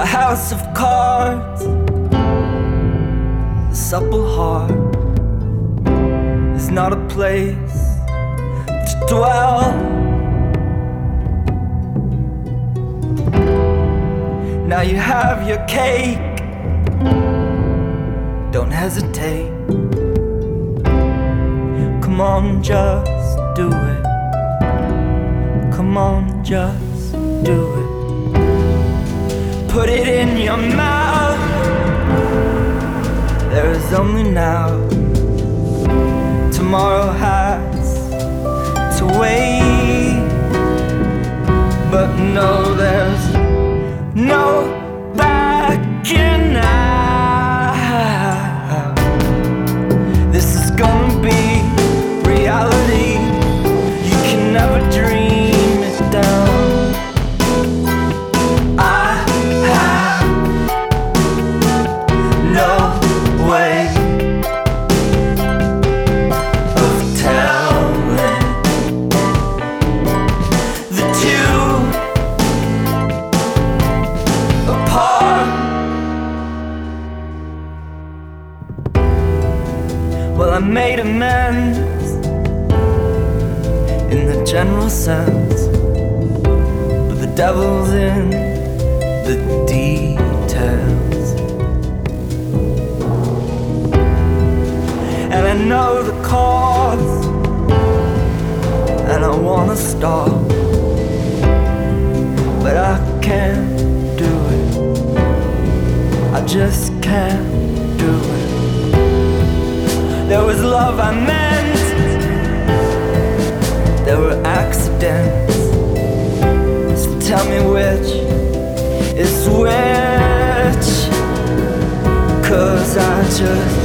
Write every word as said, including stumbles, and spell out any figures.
a house of cards. The supple heart is not a place to dwell. Now you have your cake, don't hesitate. Come on, just do it. Come on, just do it. Put it in your mouth. There is only now. Tomorrow has to wait. But no, there's no backing out. This is gonna be reality. You can never dream it down. I have no way of telling the two apart. Well, I made amends in the general sense, but the devil's in the details. And I know the cause, and I wanna stop, but I can't do it. I just can't do it. There was love I meant, there were accidents. So tell me which is which, 'cause I just